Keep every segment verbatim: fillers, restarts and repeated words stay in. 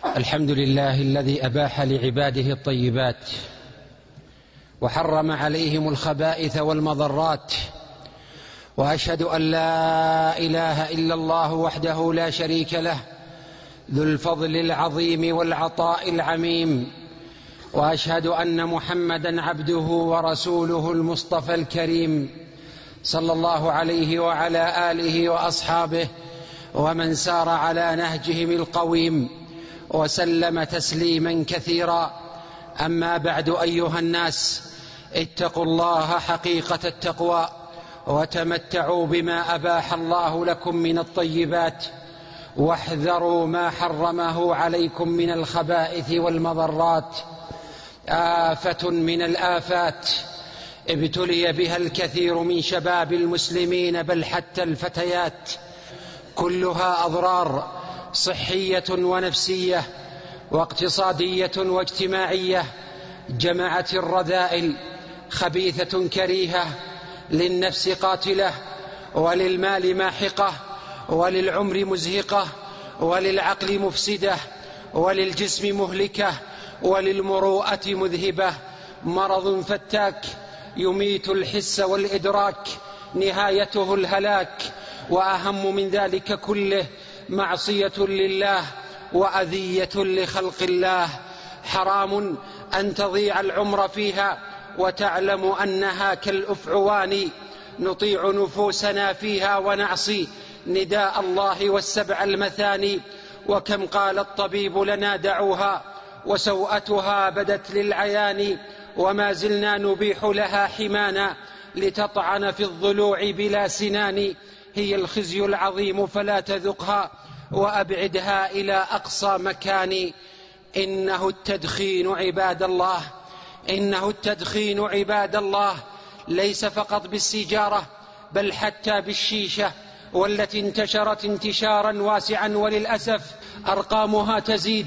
الحمد لله الذي أباح لعباده الطيبات وحرم عليهم الخبائث والمضرات، وأشهد أن لا إله إلا الله وحده لا شريك له ذو الفضل العظيم والعطاء العميم، وأشهد أن محمدًا عبده ورسوله المصطفى الكريم صلى الله عليه وعلى آله وأصحابه ومن سار على نهجهم القويم وسلم تسليما كثيرا. أما بعد، أيها الناس، اتقوا الله حقيقة التقوى وتمتعوا بما أباح الله لكم من الطيبات، واحذروا ما حرمه عليكم من الخبائث والمضرات. آفة من الآفات ابتلي بها الكثير من شباب المسلمين بل حتى الفتيات، كلها أضرار صحية ونفسية واقتصادية واجتماعية، جمعت الرذائل خبيثة كريهة، للنفس قاتلة، وللمال ماحقة، وللعمر مزهقة، وللعقل مفسدة، وللجسم مهلكة، وللمروءة مذهبة. مرض فتاك يميت الحس والإدراك، نهايته الهلاك، وأهم من ذلك كله معصية لله وأذية لخلق الله. حرام أن تضيع العمر فيها وتعلم أنها كالأفعوان، نطيع نفوسنا فيها ونعصي نداء الله والسبع المثاني. وكم قال الطبيب لنا دعوها وسوءتها بدت للعيان، وما زلنا نبيح لها حمانا لتطعن في الضلوع بلا سنان. هي الخزي العظيم فلا تذقها وأبعدها إلى أقصى مكان. إنه التدخين عباد الله، إنه التدخين عباد الله ليس فقط بالسيجارة بل حتى بالشيشة، والتي انتشرت انتشارا واسعا، وللأسف أرقامها تزيد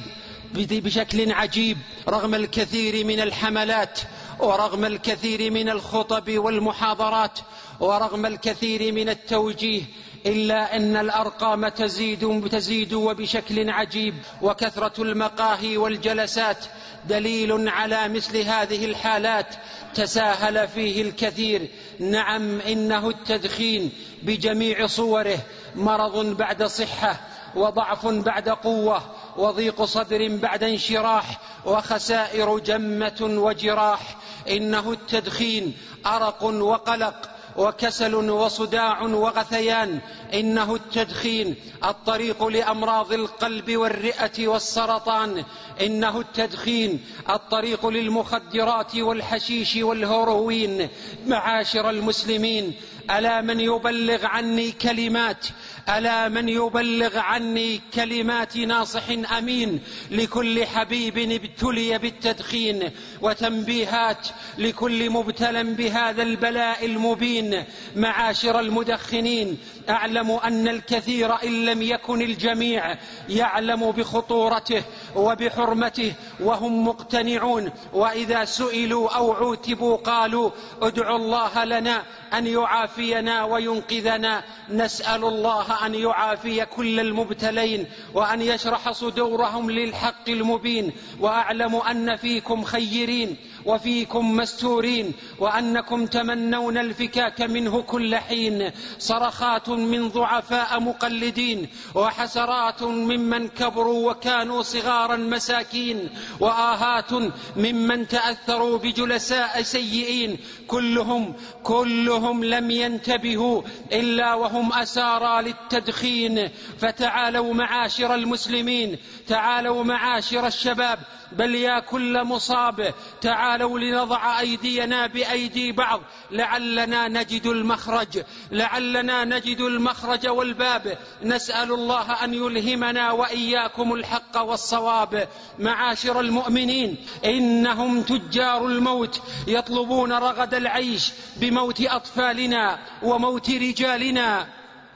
بشكل عجيب رغم الكثير من الحملات، ورغم الكثير من الخطب والمحاضرات، ورغم الكثير من التوجيه، إلا أن الأرقام تزيد تزيد وبشكل عجيب. وكثرة المقاهي والجلسات دليل على مثل هذه الحالات، تساهل فيه الكثير. نعم، إنه التدخين بجميع صوره مرض بعد صحة، وضعف بعد قوة، وضيق صدر بعد انشراح، وخسائر جمة وجراح. إنه التدخين أرق وقلق وكسل وصداع وغثيان. إنه التدخين الطريق لأمراض القلب والرئة والسرطان. إنه التدخين الطريق للمخدرات والحشيش والهيروين. معاشر المسلمين، ألا من يبلغ عني كلمات ألا من يبلغ عني كلمات ناصح أمين لكل حبيب ابتلي بالتدخين، وتنبيهات لكل مبتلى بهذا البلاء المبين. معاشر المدخنين، أعلم أن الكثير إن لم يكن الجميع يعلم بخطورته وبحرمته وهم مقتنعون، وإذا سئلوا أو عوتبوا قالوا ادعوا الله لنا أن يعافينا وينقذنا. نسأل الله أن يعافي كل المبتلين وأن يشرح صدورهم للحق المبين. وأعلم أن فيكم خيرين وفيكم مستورين، وأنكم تمنون الفكاك منه كل حين. صرخات من ضعفاء مقلدين، وحسرات ممن كبروا وكانوا صغارا مساكين، وآهات ممن تأثروا بجلساء سيئين. كلهم كلهم لم ينتبهوا إلا وهم أسارى للتدخين. فتعالوا معاشر المسلمين، تعالوا معاشر الشباب، بل يا كل مصاب، تعالوا لنضع أيدينا بأيدي بعض لعلنا نجد المخرج لعلنا نجد المخرج والباب. نسأل الله أن يلهمنا وإياكم الحق والصواب. معاشر المؤمنين، إنهم تجار الموت يطلبون رغد العيش بموت أطفالنا وموت رجالنا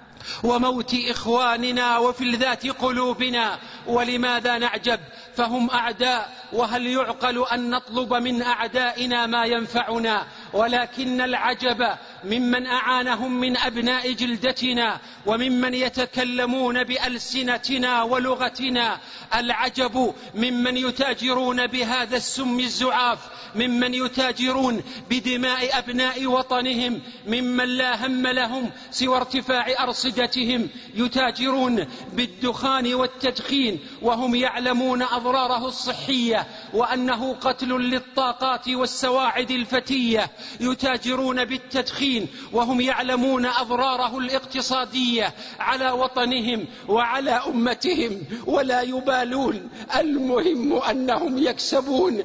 وموت إخواننا وفي الذات قلوبنا. ولماذا نعجب؟ فهم أعداء، وهل يعقل أن نطلب من أعدائنا ما ينفعنا؟ ولكن العجب ممن أعانهم من أبناء جلدتنا وممن يتكلمون بألسنتنا ولغتنا. العجب ممن يتاجرون بهذا السم الزعاف، ممن يتاجرون بدماء أبناء وطنهم، ممن لا هم لهم سوى ارتفاع أرصدتهم، يتاجرون بالدخان والتدخين وهم يعلمون أضراره الصحية وأنه قتل للطاقات والسواعد الفتية، يتاجرون بالتدخين وهم يعلمون أضراره الاقتصادية على وطنهم وعلى أمتهم ولا يبالون. المهم أنهم يكسبون،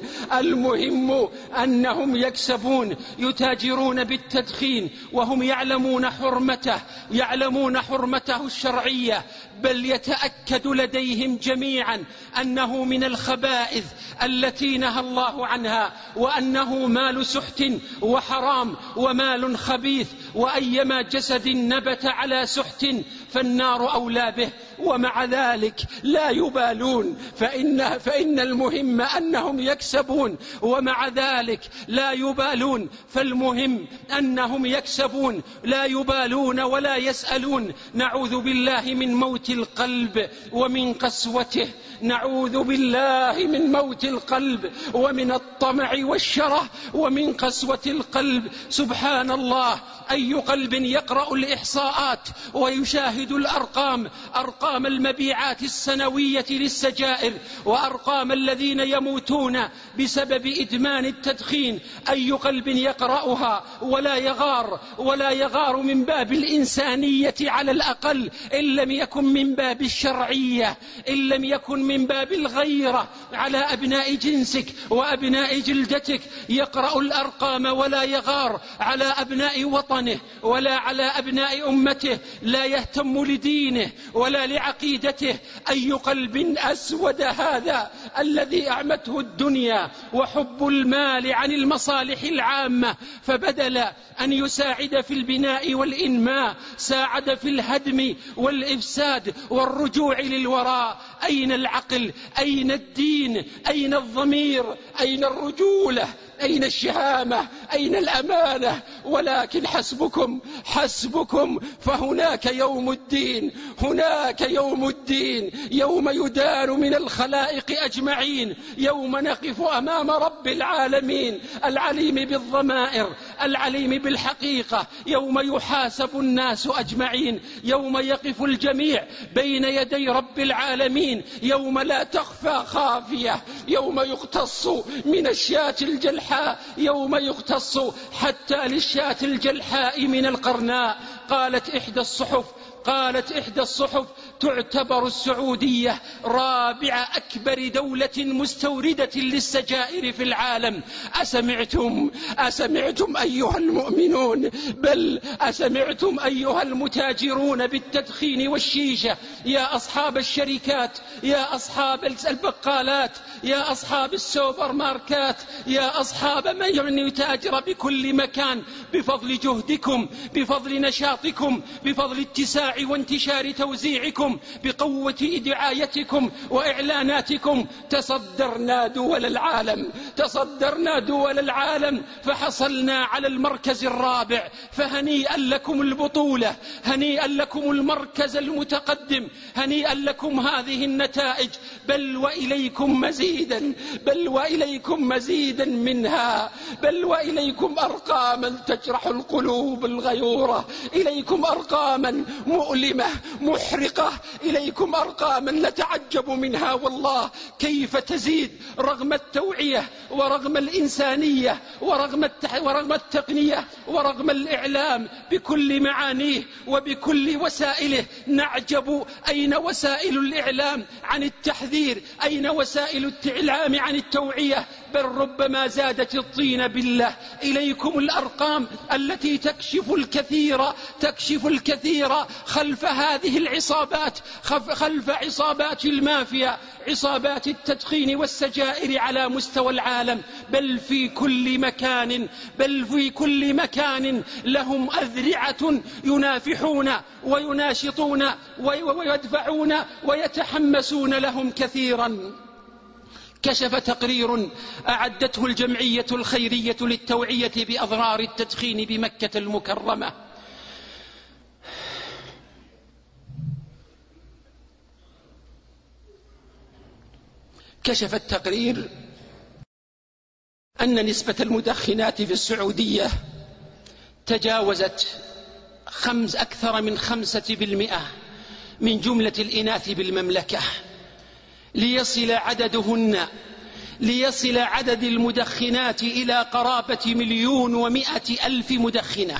المهم أنهم يكسبون. يتاجرون بالتدخين وهم يعلمون حرمته، يعلمون حرمته الشرعية، بل يتأكد لديهم جميعا أنه من الخبائث التي نهى الله عنها، وأنه مال سحت وحرام ومال خبيث، وأيما جسد نبت على سحت فالنار أولى به، ومع ذلك لا يبالون. فإن, فإن المهم أنهم يكسبون ومع ذلك لا يبالون، فالمهم أنهم يكسبون، لا يبالون ولا يسألون. نعوذ بالله من موت القلب ومن قسوته، نعوذ بالله من موت القلب ومن الطمع والشره ومن قسوة القلب. سبحان الله، أي قلب يقرأ الإحصاءات ويشاهد الأرقام، أرقام المبيعات السنوية للسجائر وأرقام الذين يموتون بسبب إدمان التدخين، أي قلب يقرأها ولا يغار، ولا يغار من باب الإنسانية على الأقل، إن لم يكن من باب الشرعية، إن لم يكن من باب الغيرة على أبناء جنسك وأبناء جلدتك، يقرأ الأرقام ولا يغار على أبناء وطنه ولا على أبناء أمته، لا يهتم لدينه ولا لعقيدته. أي قلب أسود هذا الذي أعمته الدنيا وحب المال عن المصالح العامة، فبدل أن يساعد في البناء والإنماء ساعد في الهدم والإفساد والرجوع للوراء. أين العقل؟ أين الدين؟ أين الضمير؟ أين الرجولة؟ أين الشهامة؟ أين الأمانة؟ ولكن حسبكم حسبكم فهناك يوم الدين، هناك يوم الدين، يوم يدان من الخلائق أجمعين، يوم نقف أمام رب العالمين العليم بالضمائر العليم بالحقيقة، يوم يحاسب الناس أجمعين، يوم يقف الجميع بين يدي رب العالمين، يوم لا تخفى خافية، يوم يقتص من الشاة الجلحاء، يوم يقتص حتى للشاة الجلحاء من القرناء. قالت إحدى الصحف قالت إحدى الصحف تعتبر السعودية رابع أكبر دولة مستوردة للسجائر في العالم. أسمعتم أسمعتم أيها المؤمنون؟ بل أسمعتم أيها المتاجرون بالتدخين والشيشة؟ يا أصحاب الشركات، يا أصحاب البقالات، يا أصحاب السوبر ماركات، يا أصحاب من يتاجر بكل مكان، بفضل جهدكم، بفضل نشاطكم، بفضل اتساع وانتشار توزيعكم، بقوة دعايتكم وإعلاناتكم تصدرنا دول العالم، تصدرنا دول العالم فحصلنا على المركز الرابع. فهنيئا لكم البطولة، هنيئا لكم المركز المتقدم، هنيئا لكم هذه النتائج، بل وإليكم مزيدا، بل وإليكم مزيدا منها، بل وإليكم أرقاما تجرح القلوب الغيورة، إليكم أرقاما مؤلمة محرقة، إليكم أرقاما نتعجب منها والله كيف تزيد رغم التوعية ورغم الإنسانية ورغم, التح... ورغم التقنية ورغم الإعلام بكل معانيه وبكل وسائله. نعجب أين وسائل الإعلام عن التحذير؟ أين وسائل الإعلام عن التوعية؟ بل ربما زادت الطين بالله. إليكم الأرقام التي تكشف الكثير تكشف الكثير خلف هذه العصابات، خلف عصابات المافيا، عصابات التدخين والسجائر على مستوى العالم، بل في كل مكان، بل في كل مكان لهم أذرعة ينافحون ويناشطون ويدفعون ويتحمسون لهم كثيرا. كشف تقرير أعدته الجمعية الخيرية للتوعية بأضرار التدخين بمكة المكرمة كشف التقرير أن نسبة المدخنات في السعودية تجاوزت خمس أكثر من خمسة بالمئة من جملة الإناث بالمملكة، ليصل عددهن ليصل عدد المدخنات إلى قرابة مليون ومائة ألف مدخنة،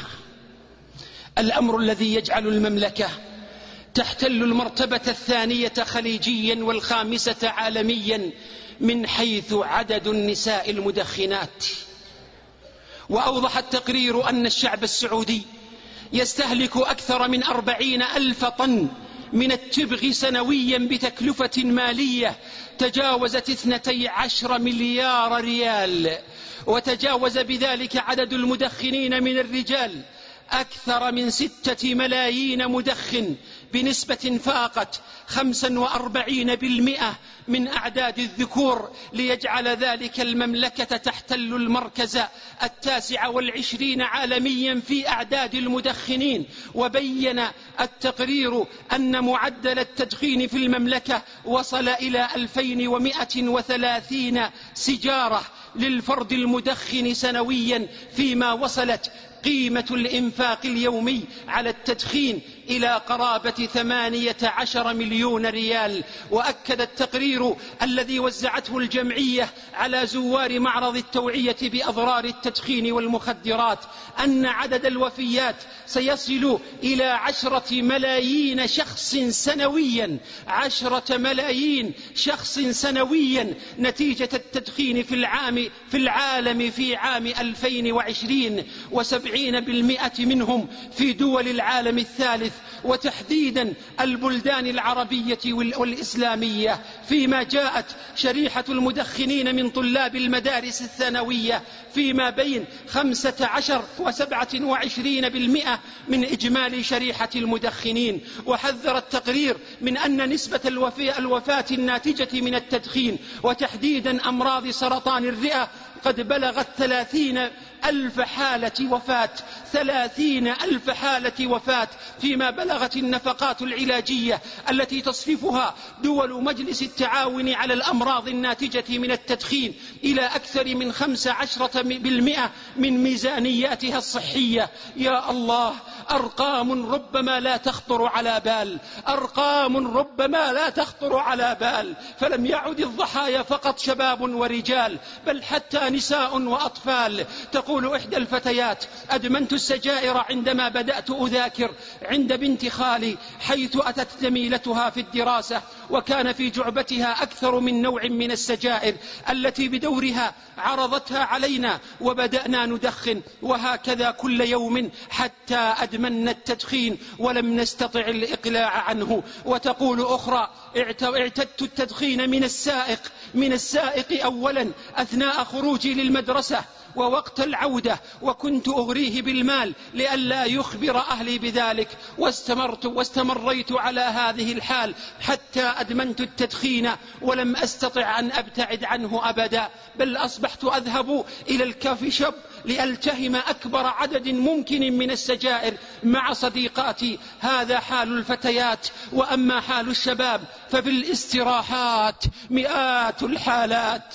الأمر الذي يجعل المملكة تحتل المرتبة الثانية خليجيا والخامسة عالميا من حيث عدد النساء المدخنات. وأوضح التقرير أن الشعب السعودي يستهلك أكثر من أربعين ألف طن من التبغ سنويا بتكلفة مالية تجاوزت اثنتي عشر مليار ريال، وتجاوز بذلك عدد المدخنين من الرجال أكثر من ستة ملايين مدخن بنسبة فاقت خمسا وأربعين بالمئة من أعداد الذكور، ليجعل ذلك المملكة تحتل المركز التاسع والعشرين عالميا في أعداد المدخنين. وبين التقرير أن معدل التدخين في المملكة وصل إلى ألفين ومائة وثلاثين سيجارة للفرد المدخن سنويا، فيما وصلت قيمة الإنفاق اليومي على التدخين إلى قرابة ثمانية عشر مليون ريال. وأكد التقرير الذي وزعته الجمعية على زوار معرض التوعية بأضرار التدخين والمخدرات أن عدد الوفيات سيصل إلى عشرة ملايين شخص سنويا عشرة ملايين شخص سنويا نتيجة التدخين في العام في العالم في عام ألفين وعشرين، وسبعين بالمئة منهم في دول العالم الثالث، وتحديدا البلدان العربية والإسلامية، فيما جاءت شريحة المدخنين من طلاب المدارس الثانوية فيما بين خمسة عشر وسبعة وعشرين بالمئة من إجمالي شريحة المدخنين. وحذر التقرير من أن نسبة الوفاة الناتجة من التدخين وتحديدا أمراض سرطان الرئة قد بلغت ثلاثين ألف حالة وفاة ثلاثين ألف حالة وفاة فيما بلغت النفقات العلاجية التي تصرفها دول مجلس التعاون على الأمراض الناتجة من التدخين إلى أكثر من خمس عشرة بالمئة من ميزانياتها الصحية. يا الله، أرقام ربما لا تخطر على بال أرقام ربما لا تخطر على بال فلم يعد الضحايا فقط شباب ورجال، بل حتى نساء وأطفال. تقول إحدى الفتيات: أدمنت السجائر عندما بدأت أذاكر عند بنت خالي، حيث أتت زميلتها في الدراسة وكان في جعبتها أكثر من نوع من السجائر التي بدورها عرضتها علينا وبدأنا ندخن، وهكذا كل يوم حتى أدمنا التدخين ولم نستطع الإقلاع عنه. وتقول أخرى: اعتدت التدخين من السائق من السائق أولا أثناء خروجي للمدرسة ووقت العودة، وكنت أغريه بالمال لئلا يخبر أهلي بذلك، واستمرت واستمريت على هذه الحال حتى أدمنت التدخين ولم أستطع أن أبتعد عنه أبدا، بل أصبحت أذهب إلى الكافي شوب لألتهم أكبر عدد ممكن من السجائر مع صديقاتي. هذا حال الفتيات، وأما حال الشباب فبالاستراحات مئات الحالات.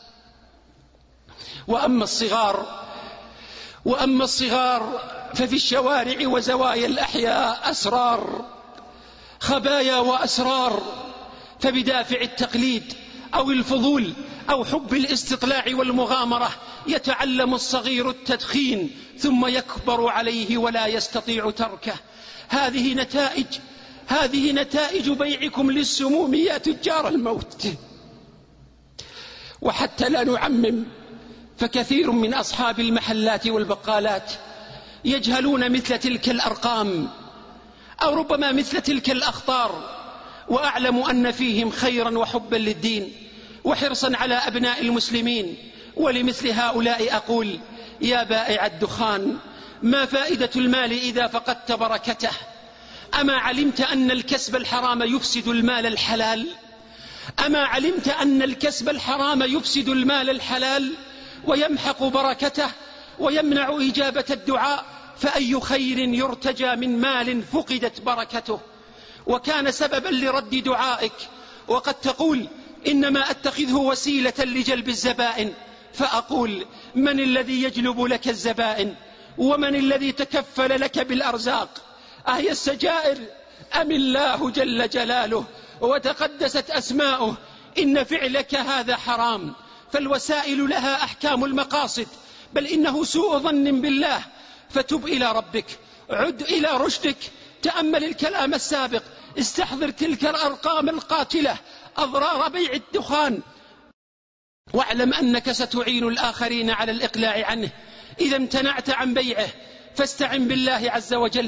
وأما الصغار وأما الصغار ففي الشوارع وزوايا الأحياء أسرار خبايا وأسرار، فبدافع التقليد أو الفضول أو حب الاستطلاع والمغامرة يتعلم الصغير التدخين ثم يكبر عليه ولا يستطيع تركه. هذه نتائج هذه نتائج بيعكم للسموم يا تجار الموت. وحتى لا نعمم، فكثير من أصحاب المحلات والبقالات يجهلون مثل تلك الأرقام أو ربما مثل تلك الأخطار، وأعلم أن فيهم خيرا وحبا للدين وحرصا على أبناء المسلمين. ولمثل هؤلاء أقول: يا بائع الدخان، ما فائدة المال إذا فقدت بركته؟ أما علمت أن الكسب الحرام يفسد المال الحلال؟ أما علمت أن الكسب الحرام يفسد المال الحلال ويمحق بركته ويمنع إجابة الدعاء؟ فأي خير يرتجى من مال فقدت بركته وكان سببا لرد دعائك؟ وقد تقول إنما أتخذه وسيلة لجلب الزبائن، فأقول من الذي يجلب لك الزبائن؟ ومن الذي تكفل لك بالأرزاق؟ أهي السجائر أم الله جل جلاله وتقدست أسماؤه؟ إن فعلك هذا حرام، فالوسائل لها أحكام المقاصد، بل إنه سوء ظن بالله. فتب إلى ربك، عد إلى رشدك، تأمل الكلام السابق، استحضر تلك الأرقام القاتلة أضرار بيع الدخان، واعلم أنك ستعين الآخرين على الإقلاع عنه إذا امتنعت عن بيعه. فاستعن بالله عز وجل،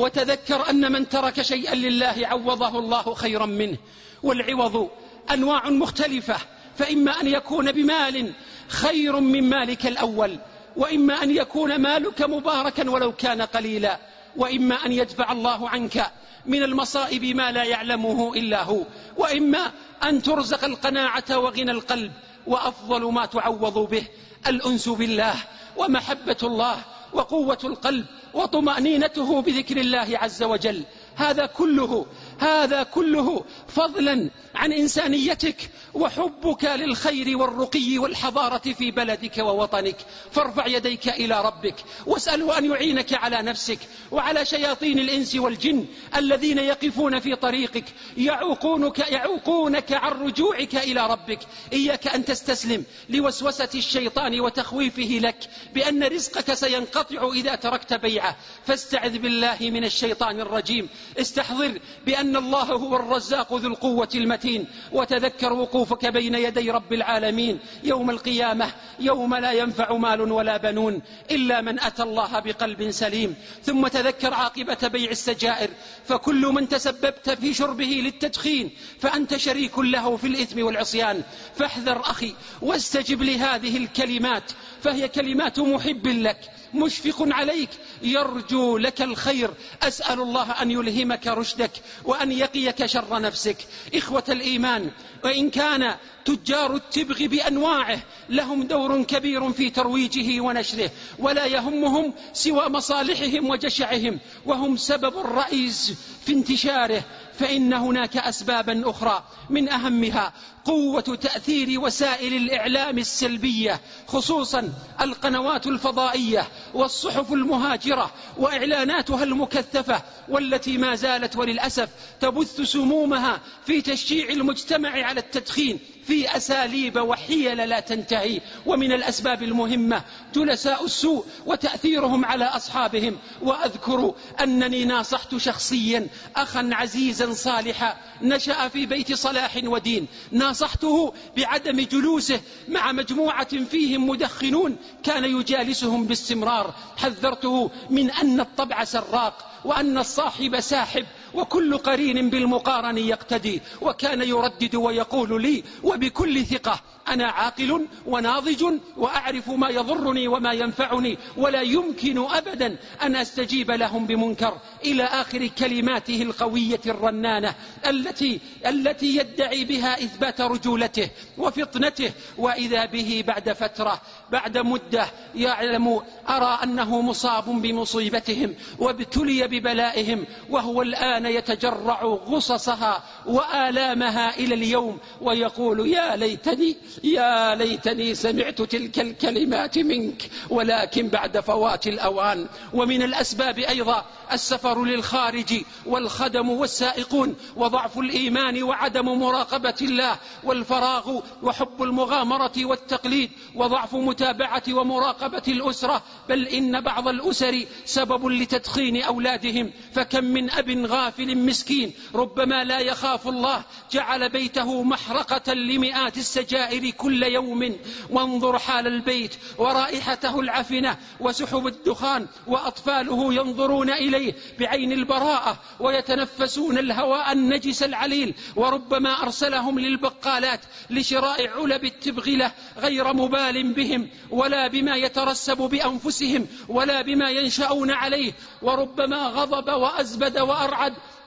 وتذكر أن من ترك شيئا لله عوضه الله خيرا منه. والعوض أنواع مختلفة، فإما أن يكون بمال خير من مالك الأول، وإما أن يكون مالك مباركا ولو كان قليلا، وإما أن يدفع الله عنك من المصائب ما لا يعلمه إلا هو، وإما أن ترزق القناعة وغنى القلب. وأفضل ما تعوض به الأنس بالله ومحبة الله وقوة القلب وطمأنينته بذكر الله عز وجل. هذا كله هذا كله فضلا عن إنسانيتك وحبك للخير والرقي والحضارة في بلدك ووطنك. فارفع يديك إلى ربك واسأله أن يعينك على نفسك وعلى شياطين الإنس والجن الذين يقفون في طريقك يعوقونك, يعوقونك عن رجوعك إلى ربك. إياك أن تستسلم لوسوسة الشيطان وتخويفه لك بأن رزقك سينقطع إذا تركت بيعه، فاستعذ بالله من الشيطان الرجيم. استحضر بأن الله هو الرزاق ذو القوة المتين، وتذكر وقوفك بين يدي رب العالمين يوم القيامة، يوم لا ينفع مال ولا بنون إلا من أتى الله بقلب سليم. ثم تذكر عاقبة بيع السجائر، فكل من تسببت في شربه للتدخين فأنت شريك له في الإثم والعصيان. فاحذر أخي واستجب لهذه الكلمات، فهي كلمات محب لك مشفق عليك يرجو لك الخير. أسأل الله أن يلهمك رشدك وأن يقيك شر نفسك. إخوة الإيمان، وإن كان تجار التبغ بأنواعه لهم دور كبير في ترويجه ونشره، ولا يهمهم سوى مصالحهم وجشعهم، وهم سبب الرئيس في انتشاره، فإن هناك أسبابا أخرى من أهمها قوة تأثير وسائل الإعلام السلبية، خصوصا القنوات الفضائية والصحف المهاجرة وإعلاناتها المكثفة، والتي ما زالت وللأسف تبث سمومها في تشجيع المجتمع على التدخين في أساليب وحيل لا تنتهي. ومن الأسباب المهمة جلساء السوء وتأثيرهم على أصحابهم. وأذكر أنني ناصحت شخصيا أخا عزيزا صالحا نشأ في بيت صلاح ودين، ناصحته بعدم جلوسه مع مجموعة فيهم مدخنون كان يجالسهم باستمرار. حذرته من أن الطبع سراق وأن الصاحب ساحب وكل قرين بالمقارن يقتدي، وكان يردد ويقول لي وبكل ثقة: أنا عاقل وناضج وأعرف ما يضرني وما ينفعني، ولا يمكن أبدا أن أستجيب لهم بمنكر، إلى آخر كلماته القوية الرنانة التي, التي يدعي بها إثبات رجولته وفطنته. وإذا به بعد فترة بعد مدة يعلم أرى أنه مصاب بمصيبتهم وابتلي ببلائهم، وهو الآن يتجرع غصصها وآلامها إلى اليوم، ويقول: يا ليتني يا ليتني سمعت تلك الكلمات منك، ولكن بعد فوات الأوان. ومن الأسباب أيضا السفر للخارج والخدم والسائقون وضعف الإيمان وعدم مراقبة الله والفراغ وحب المغامرة والتقليد وضعف متابعة ومراقبة الأسرة، بل إن بعض الأسر سبب لتدخين أولادهم. فكم من أب غافل مسكين ربما لا يخاف الله جعل بيته محرقة لمئات السجائر كل يوم. وانظر حال البيت ورائحته العفنة وسحب الدخان، وأطفاله ينظرون إليه بعين البراءة ويتنفسون الهواء النجس العليل، وربما أرسلهم للبقالات لشراء علب التبغلة غير مبال بهم ولا بما يترسب بأنفسهم ولا بما ينشأون عليه، وربما غضب وأزبد وأرعد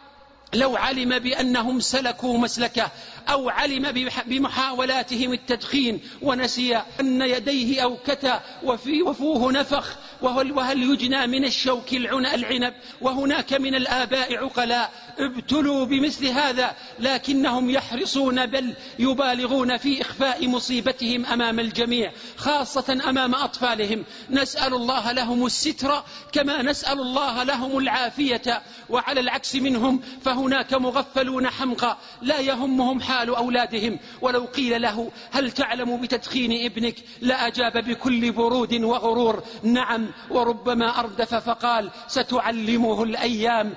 لو علم بأنهم سلكوا مسلكه أو علم بمحاولاتهم التدخين ونسي أن يديه أوكتا وفي وفوه نفخ وهل يجنى من الشوك العنب. وهناك من الآباء عقلاء ابتلوا بمثل هذا لكنهم يحرصون بل يبالغون في إخفاء مصيبتهم أمام الجميع، خاصة أمام أطفالهم. نسأل الله لهم الستر كما نسأل الله لهم العافية. وعلى العكس منهم فهناك مغفلون حمقى لا يهمهم حال أولادهم، ولو قيل له هل تعلم بتدخين ابنك لأجاب بكل برود وغرور نعم، وربما أردف فقال ستعلمه الأيام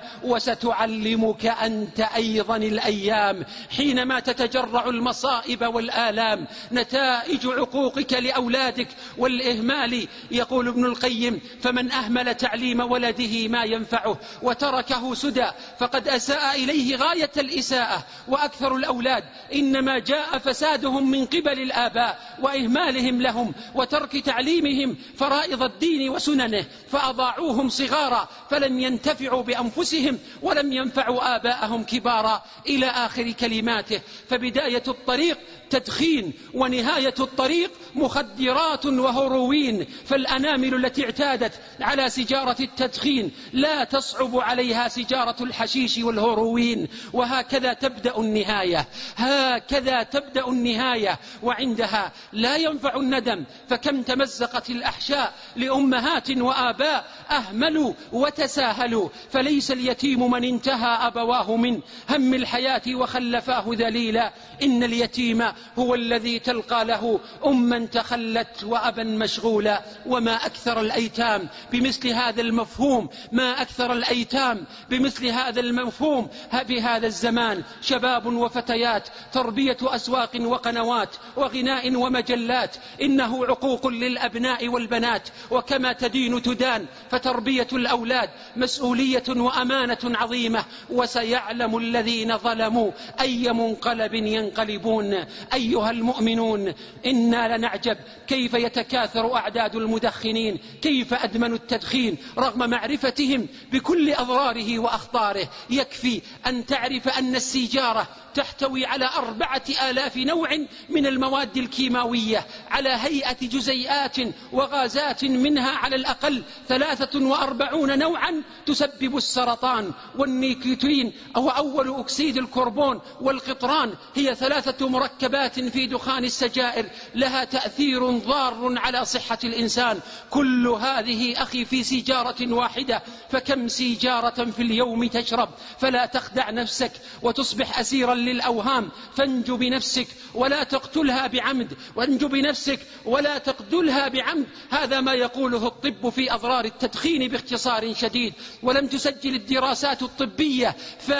وستعلمك أنت أيضا الأيام. حينما تتجرع المصائب والآلام نتائج عقوقك لأولادك والإهمال، يقول ابن القيم فمن أهمل تعليم ولده ما ينفعه وتركه سدى فقد أساء إليه غاية الإساءة. وأكثر الأولاد إنما جاء فسادهم من قبل الآباء وإهمالهم لهم وترك تعليمهم فرائض الدين وسننه، فأضاعوهم صغارا فلم ينتفعوا بأنفسهم ولم ينفعوا آباءهم كبارا إلى آخر كلماته. فبداية الطريق تدخين ونهاية الطريق مخدرات وهروين، فالأنامل التي اعتادت على سجارة التدخين لا تصعب عليها سجارة الحشيش والهروين. وهكذا تبدأ النهاية، هكذا تبدأ النهاية، وعندها لا ينفع الندم. فكم تمزقت الأحشاء لأمهات وآباء أهملوا وتساهلوا. فليس اليتيم من انتهى أبواه من هم الحياة وخلفاه ذليلا، إن اليتيم هو الذي تلقى له أما تخلت وأبا مشغولا. وما أكثر الأيتام بمثل هذا المفهوم، ما أكثر الأيتام بمثل هذا المفهوم بهذا الزمان. شباب وفتيات، تربية أسواق وقنوات وغناء ومجلات، إنه عقوق للأبناء والبنات، وكما تدين تدان. فتربية الأولاد مسؤولية وأمانة عظيمة، وسيعلم الذين ظلموا أي منقلب ينقلبون. أيها المؤمنون، إنا لنعجب كيف يتكاثر أعداد المدخنين، كيف أدمنوا التدخين رغم معرفتهم بكل أضراره وأخطاره. يكفي أن تعرف أن السيجارة تحتوي على أربعة آلاف نوع من المواد الكيماوية على هيئة جزيئات وغازات، منها على الأقل ثلاثة وأربعون نوعا تسبب السرطان. والنيكوتين أو أول أكسيد الكربون والقطران هي ثلاثة مركبات في دخان السجائر لها تأثير ضار على صحة الإنسان. كل هذه أخي في سيجارة واحدة، فكم سيجارة في اليوم تشرب؟ فلا تخدع نفسك وتصبح أسيرا للأوهام. فانجو بنفسك ولا تقتلها بعمد، وانجو بنفسك ولا تقتلها بعمد. هذا ما يقوله الطب في أضرار التدخين باختصار شديد. ولم تسجل الدراسات الطبية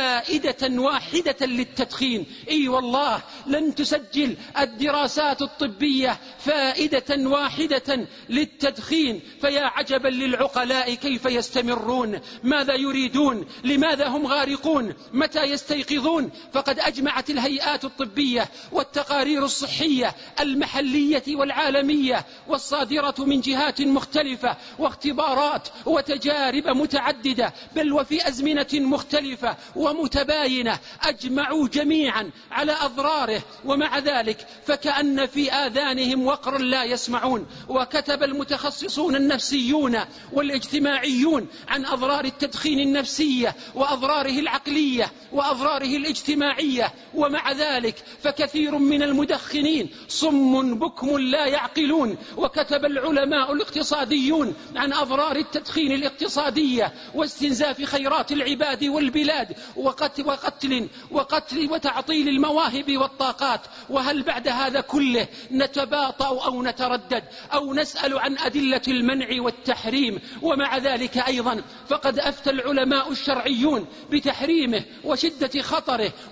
فائدة واحدة للتدخين، اي والله لم تسجل الدراسات الطبية فائدة واحدة للتدخين. فيا عجبا للعقلاء كيف يستمرون، ماذا يريدون، لماذا هم غارقون، متى يستيقظون؟ فقد أجمعت الهيئات الطبية والتقارير الصحية المحلية والعالمية والصادرة من جهات مختلفة واختبارات وتجارب متعددة بل وفي أزمنة مختلفة ومتباينة، أجمعوا جميعا على أضراره. ومع ذلك فكأن في آذانهم وقرا لا يسمعون. وكتب المتخصصون النفسيون والاجتماعيون عن أضرار التدخين النفسية وأضراره العقلية وأضراره الاجتماعية. ومع ذلك فكثير من المدخنين صم بكم لا يعقلون. وكتب العلماء الاقتصاديون عن أضرار التدخين الاقتصادية واستنزاف خيرات العباد والبلاد وقتل, وقتل, وقتل وتعطيل المواهب والطاقات. وهل بعد هذا كله نتباطأ أو نتردد أو نسأل عن أدلة المنع والتحريم؟ ومع ذلك أيضا فقد أفتى العلماء الشرعيون بتحريمه وشدة خطره وبالأدلة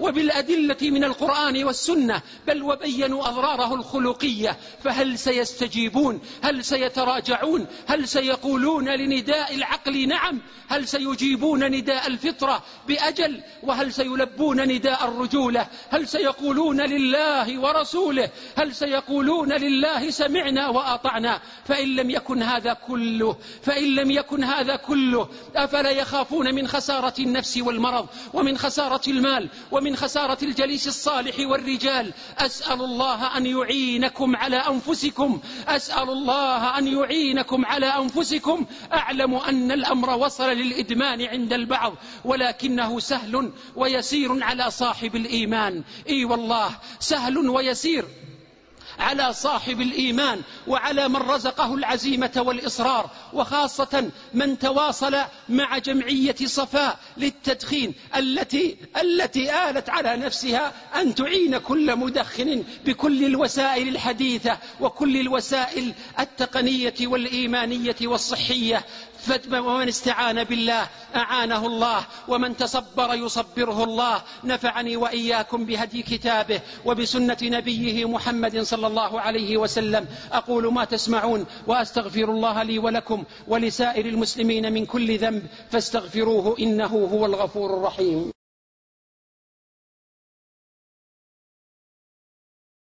بالأدلة من القرآن والسنة، بل وبينوا أضراره الخلقية، فهل سيستجيبون؟ هل سيتراجعون؟ هل سيقولون لنداء العقل نعم؟ هل سيجيبون نداء الفطرة بأجل؟ وهل سيلبون نداء الرجولة؟ هل سيقولون لله ورسوله؟ هل سيقولون لله سمعنا وأطعنا؟ فإن لم يكن هذا كله فإن لم يكن هذا كله أفلا يخافون من خسارة النفس والمرض، ومن خسارة المال، ومن خسارة الجليس الصالح والرجال؟ أسأل الله أن يعينكم على أنفسكم، أسأل الله أن يعينكم على أنفسكم. أعلم أن الأمر وصل للإدمان عند البعض، ولكنه سهل ويسير على صاحب الإيمان. إي والله سهل ويسير على صاحب الإيمان، وعلى من رزقه العزيمة والإصرار، وخاصة من تواصل مع جمعية صفاء للتدخين التي التي آلت على نفسها أن تعين كل مدخن بكل الوسائل الحديثة وكل الوسائل التقنية والإيمانية والصحية. ومن استعان بالله أعانه الله، ومن تصبر يصبره الله. نفعني وإياكم بهدي كتابه وبسنة نبيه محمد صلى الله عليه وسلم. أقول ما تسمعون، وأستغفر الله لي ولكم ولسائر المسلمين من كل ذنب، فاستغفروه إنه هو الغفور الرحيم.